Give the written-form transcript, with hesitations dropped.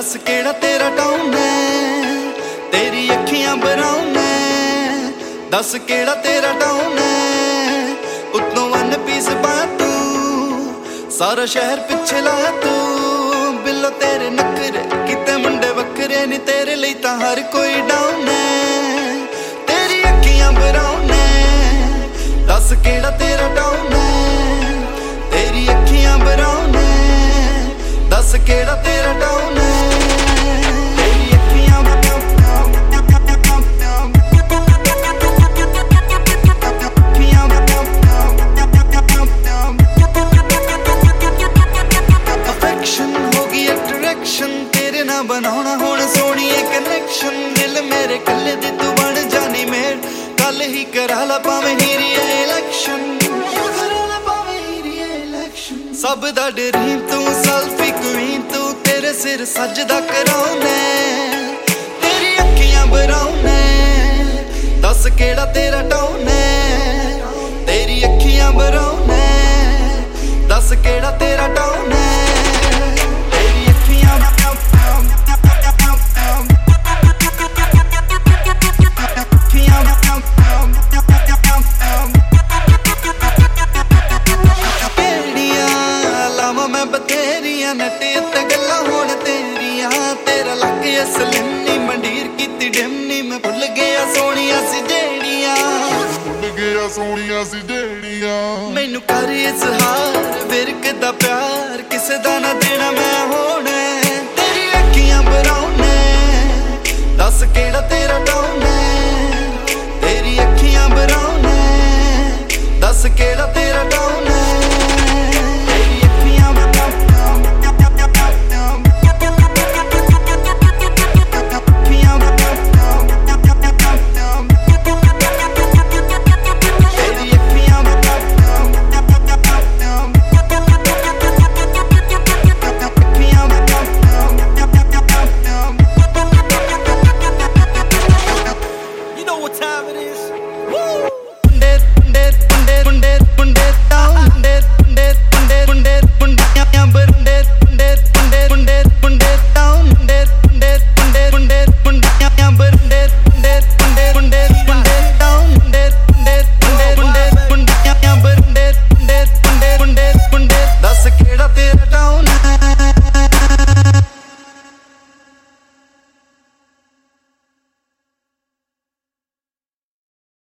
दस केड़ा तेरा टाउन है, तेरी अखियां ब्राउन है। दस केड़ा तेरा टाउन है, उत्तों वन पीस पा तू, सारा शहर पिछे ला तू। बिल्लो तेरे नखरे किते मुंडे वखरे नी, तेरे लिए तां हर कोई डाउन है। तेरी अखियां ब्राउन है, दस केड़ा तेरा टाउन है, तेरी अखियां ब्राउन है। दस केड़ा तेरा टाउन है, तेरी अखियां अफेक्शन होगी अट्रैक्शन, तेरे ना बनाना हुण सोहणीए कनैक्शन। दिल मेरे कल्ले दी तू बन जानी मेर, कल ही करा ला भावें हीरीए इलेक्शन। सब दा ड्रीम तू, सेल्फी क्वीन तू, तेरे सिर सजदा कराउने। तेरी अखियां ब्राउन है, दस केड़ा तेरा टाउन है, तेरी अखियां ब्राउन है। दस केड़ा तेरा टाउन है, तेरी अखियां बथेरियां नटे ते गल्लां होण तेरियां। तेरा लग गया सलिम नी, मंडीर कीती डिम नी, मैं भुल गया सोहणियां सी जेड़ियां, भुल गया सोहणियां सी जेड़ियां। मैनू कर इजहार विरक दा प्यार, किसे दा ना देना मैं होण।